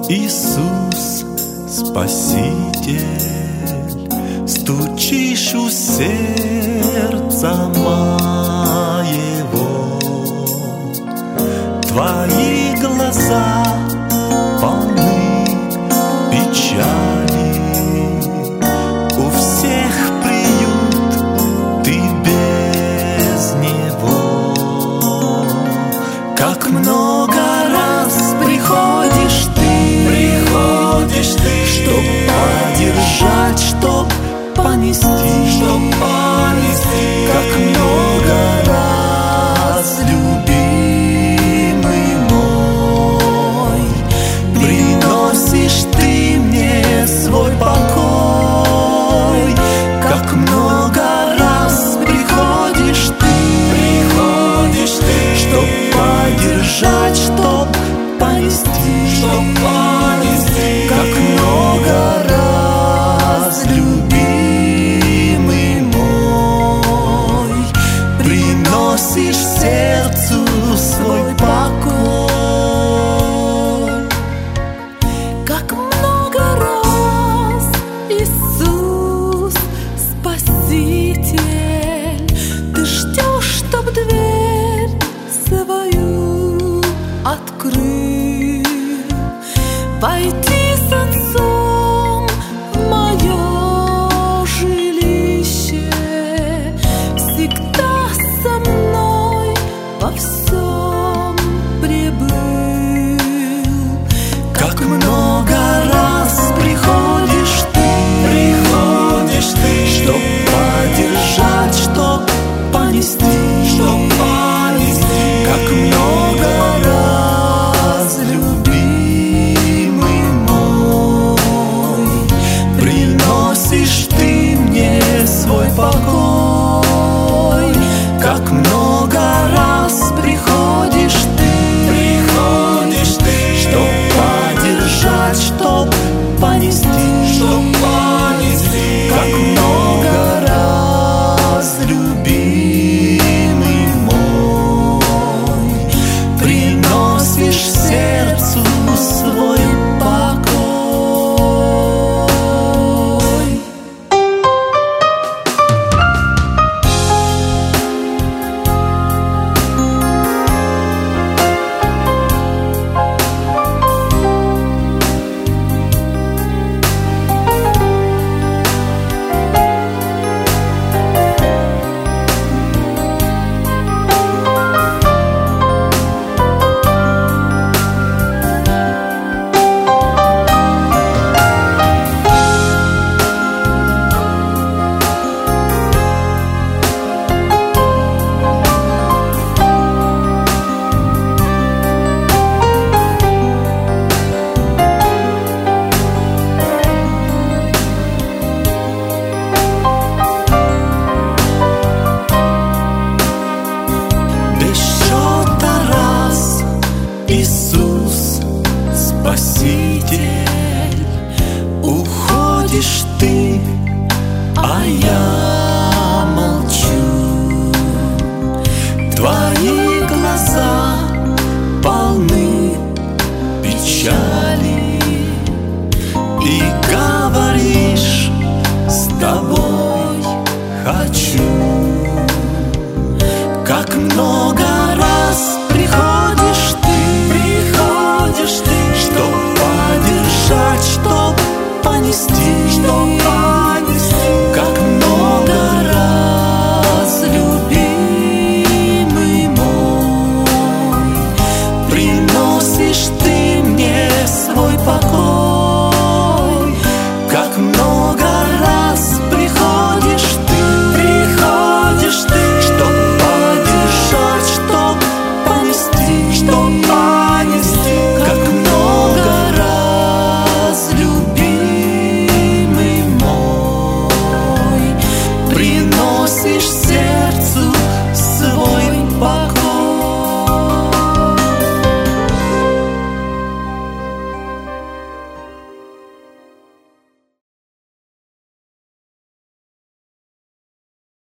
Иисус, Спаситель, стучишь у сердца моего. Твои глаза полны печали, у всех приют, ты без него. Как много раз приходишь ты, чтоб поддержать, чтоб понести, как много раз, любимый мой, приносишь ты мне свой покой. Как много раз приходишь ты, чтоб поддержать, чтоб понести, как много раз, любимый мой, приносишь сердцу свой покой. Как много раз, Иисус, Спаситель, ты ждешь, чтоб дверь свою открыл, войти с Отцом в мое жилище, всегда со мной во всем пребыл. Как много раз приходишь ты, чтоб поддержать, чтоб понести, как много раз, любимый мой, приносишь ты мне свой покой. Как много раз приходишь ты, чтоб поддержать, чтоб понести, как много раз, любимый мой, приносишь сердцу свой покой. Иисус, Спаситель, уходишь ты, а я молчу. Твои глаза полны печали, и говоришь, с тобой хочу. Как много раз приходишь ты, чтоб поддержать, чтоб понести,